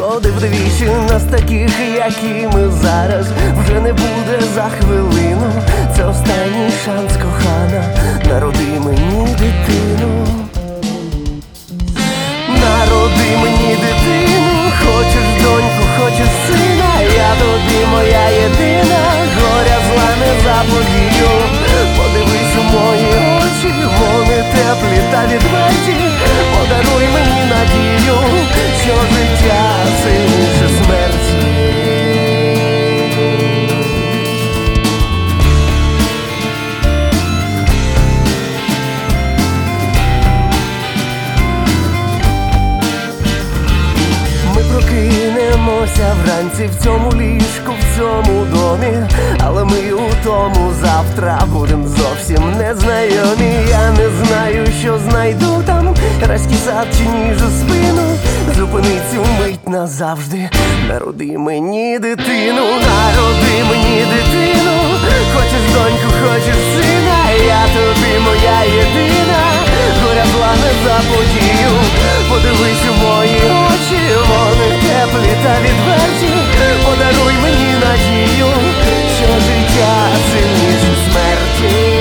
входив двічі, нас таких, які ми зараз, вже не буде за хвилину. Це останній шанс, кохана, народи мені дитину. Народи мені дитину, хочеш доньку, хочеш сина, я тобі моя єдина, горя зла не заподію. Подивись у мої очі, вони теплі та відверті, подаруй мені надію, що життя сильніше смерті. Прокинемося вранці в цьому ліжку, в цьому домі, але ми у тому завтра будем зовсім незнайомі. Я не знаю, що знайду там, райський сад чи ніжу спину, зупини цю мить назавжди, народи мені дитину. Народи мені дитину, хочеш доньку, хочеш сина, я тобі моя єдина, горя зла не заподію. Подивись у мої очі, вони теплі та відверті, подаруй мені надію, що життя сильніше смерті.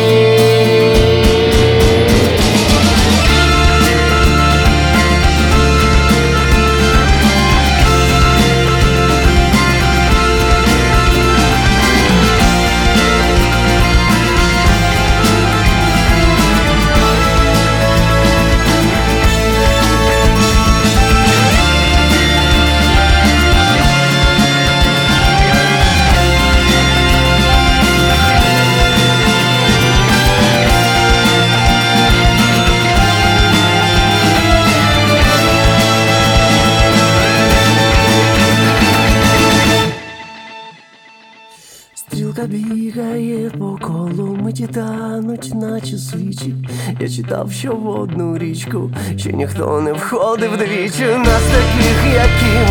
Стрілка бігає по колу, миті тануть, наче свічі. Я читав, що в одну річку ще ніхто не входив двічі. Нас таких, які